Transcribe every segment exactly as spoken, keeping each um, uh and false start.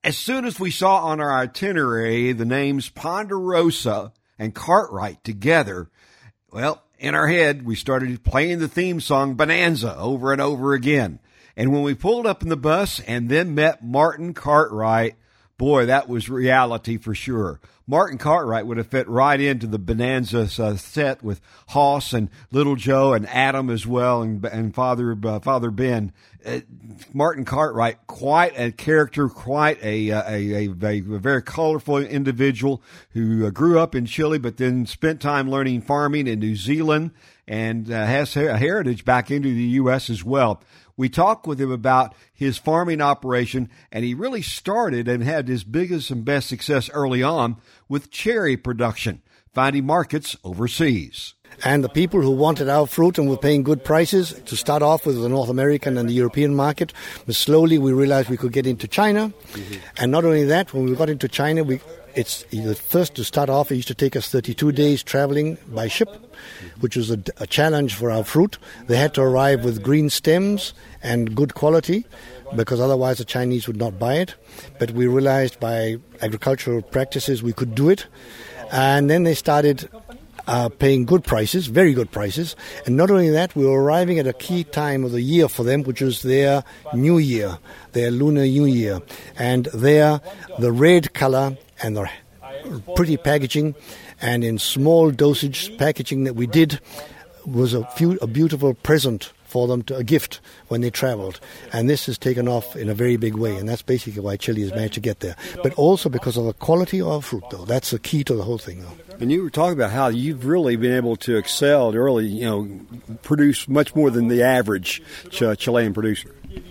As soon as we saw on our itinerary the names Ponderosa and Cartwright together, well, in our head, we started playing the theme song Bonanza over and over again. And when we pulled up in the bus and then met Martin Cartwright, boy, that was reality for sure. Martin Cartwright would have fit right into the Bonanza uh, set with Hoss and Little Joe and Adam as well, and, and Father uh, Father Ben. Uh, Martin Cartwright, quite a character, quite a a, a, a, a very colorful individual who uh, grew up in Chile, but then spent time learning farming in New Zealand and uh, has a heritage back into the U S as well. We talked with him about his farming operation, and he really started and had his biggest and best success early on with cherry production, finding markets overseas. And the people who wanted our fruit and were paying good prices to start off with the North American and the European market, but slowly we realized we could get into China. Mm-hmm. And not only that, when we got into China, we it's the first to start off, it used to take us thirty-two days traveling by ship, which was a, a challenge for our fruit. They had to arrive with green stems and good quality, because otherwise the Chinese would not buy it. But we realized by agricultural practices we could do it. And then they started uh, paying good prices, very good prices. And not only that, we were arriving at a key time of the year for them, which was their New Year, their Lunar New Year. And there, the red color and the pretty packaging and in small dosage packaging that we did was a, few, a beautiful present for them, to a gift when they traveled. And this has taken off in a very big way, and that's basically why Chile has managed to get there. But also because of the quality of our fruit, though. That's the key to the whole thing, though. And you were talking about how you've really been able to excel to really, you know, produce much more than the average Ch- Chilean producer.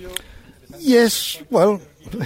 Yes, well...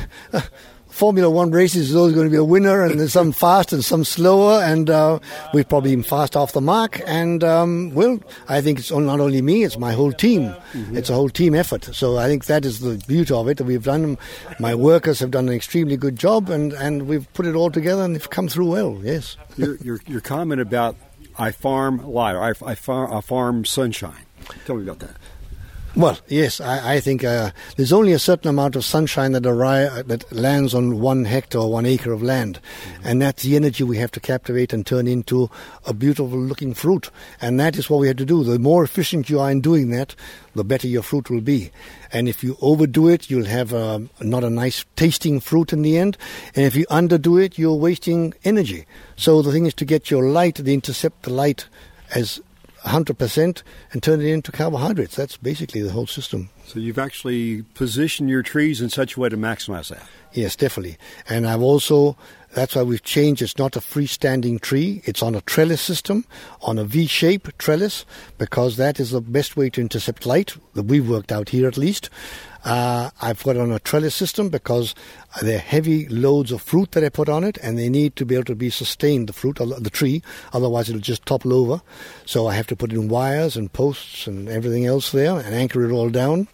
Formula One races is always going to be a winner, and there's some fast and some slower, and uh, we've probably been fast off the mark. And, um, well, I think it's not only me, it's my whole team. Mm-hmm. It's a whole team effort. So I think that is the beauty of it. We've done, my workers have done an extremely good job, and, and we've put it all together, and they've come through well, yes. Your, your, your comment about I farm light, or I, I, farm, I farm sunshine. Tell me about that. Well, yes, I, I think uh, there's only a certain amount of sunshine that arri- that lands on one hectare or one acre of land. Mm-hmm. And that's the energy we have to captivate and turn into a beautiful-looking fruit. And that is what we have to do. The more efficient you are in doing that, the better your fruit will be. And if you overdo it, you'll have uh, not a nice tasting fruit in the end. And if you underdo it, you're wasting energy. So the thing is to get your light, to intercept the light as one hundred percent and turn it into carbohydrates. That's basically the whole system. So you've actually positioned your trees in such a way to maximize that. Yes, definitely. And I've also, that's why we've changed. It's not a freestanding tree. It's on a trellis system, on a V-shape trellis, because that is the best way to intercept light, that we've worked out here at least. Uh, I've got it on a trellis system because they're heavy loads of fruit that I put on it, and they need to be able to be sustained, the fruit, the tree, otherwise it'll just topple over. So I have to put in wires and posts and everything else there and anchor it all down.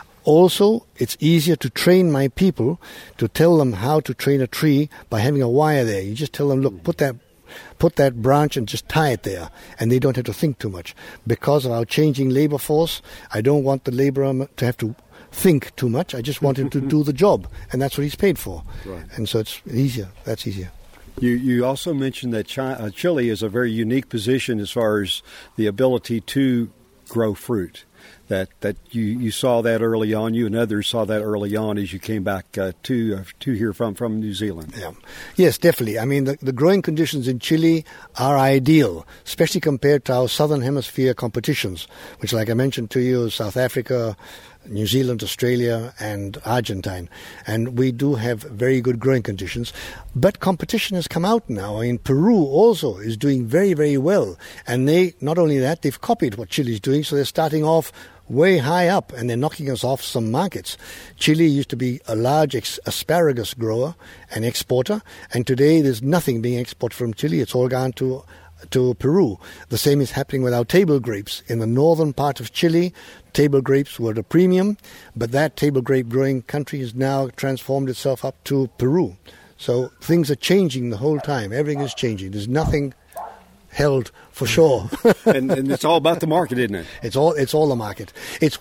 Also, it's easier to train my people, to tell them how to train a tree by having a wire there. You just tell them, look, put that put that branch and just tie it there, and they don't have to think too much. Because of our changing labor force, I don't want the laborer to have to think too much. I just want him to do the job, and that's what he's paid for. Right. And so it's easier. That's easier. You you also mentioned that China, Chile is a very unique position as far as the ability to grow fruit. That that you, you saw that early on. You and others saw that early on as you came back uh, to uh, to here from, from New Zealand. Yeah, yes, definitely. I mean, the, the growing conditions in Chile are ideal, especially compared to our southern hemisphere competitions, which, like I mentioned to you, South Africa, New Zealand, Australia, and Argentine. And we do have very good growing conditions. But competition has come out now. I mean, Peru also is doing very, very well. And they, not only that, they've copied what Chile is doing, so they're starting off way high up, and they're knocking us off some markets. Chile used to be a large ex- asparagus grower and exporter, and today there's nothing being exported from Chile. It's all gone to to Peru. The same is happening with our table grapes. In the northern part of Chile, table grapes were the premium, but that table grape growing country has now transformed itself up to Peru. So things are changing the whole time. Everything is changing. There's nothing held for sure. and, and it's all about the market, isn't it? It's all it's all the market. It's what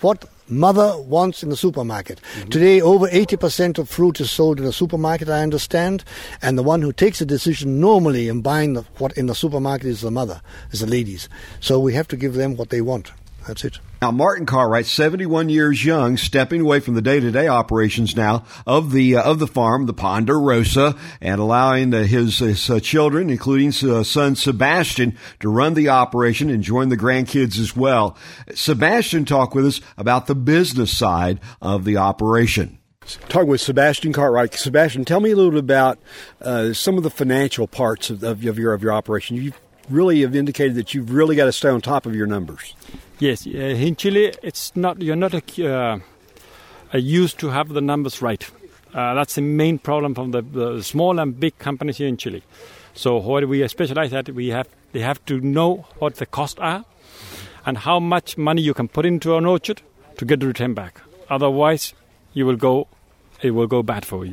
mother wants in the supermarket. Mm-hmm. Today, over eighty percent of fruit is sold in the supermarket, I understand, and the one who takes the decision normally in buying the, what in the supermarket is the mother, is the ladies. So we have to give them what they want. That's it. Now, Martin Cartwright, seventy-one years young, stepping away from the day-to-day operations now of the uh, of the farm, the Ponderosa, and allowing uh, his, his uh, children, including uh, son Sebastian, to run the operation and join the grandkids as well. Sebastian talked with us about the business side of the operation. Talking with Sebastian Cartwright. Sebastian, tell me a little bit about uh, some of the financial parts of, of, of your of your operation. You really have indicated that you've really got to stay on top of your numbers. Yes, uh, in Chile, it's not you're not a, uh, a used to have the numbers right. Uh, that's the main problem from the, the small and big companies here in Chile. So what we specialize at, we have they have to know what the costs are and how much money you can put into an orchard to get the return back. Otherwise, you will go it will go bad for you.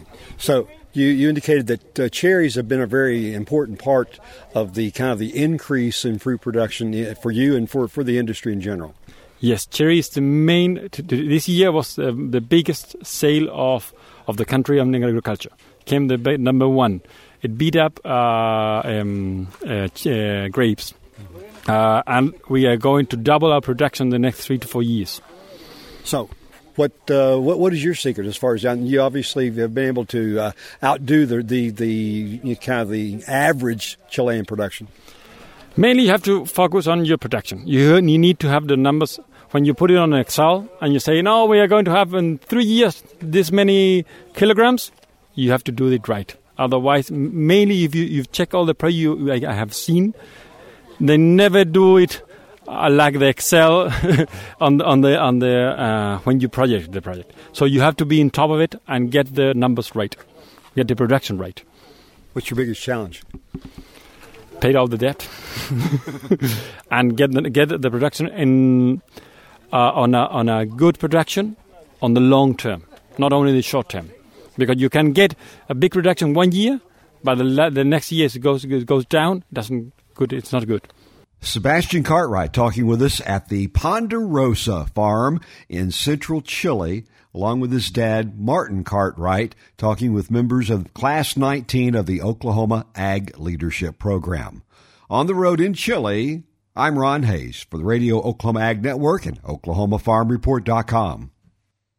So you, you indicated that uh, cherries have been a very important part of the kind of the increase in fruit production for you and for, for the industry in general. Yes, cherry is the main. T- t- this year was uh, the biggest sale of, of the country of agriculture. Came the ba- number one. It beat up uh, um, uh, ch- uh, grapes, uh, and we are going to double our production in the next three to four years. So. What uh, what what is your secret as far as that? You obviously have been able to uh, outdo the the the you know, kind of the average Chilean production. Mainly, you have to focus on your production. You you need to have the numbers when you put it on Excel and you say, no, we are going to have in three years this many kilograms. You have to do it right. Otherwise, mainly if you you check all the products you I have seen, they never do it. I like the Excel on the, on the on the uh, when you project the project. So you have to be on top of it and get the numbers right, get the production right. What's your biggest challenge? Pay all the debt and get the, get the production in uh, on a on a good production on the long term, not only the short term, because you can get a big production one year, but the the next year it goes it goes down. Doesn't good. It's not good. Sebastian Cartwright talking with us at the Ponderosa farm in central Chile, along with his dad, Martin Cartwright, talking with members of Class nineteen of the Oklahoma Ag Leadership Program. On the road in Chile, I'm Ron Hayes for the Radio Oklahoma Ag Network and Oklahoma Farm Report dot com.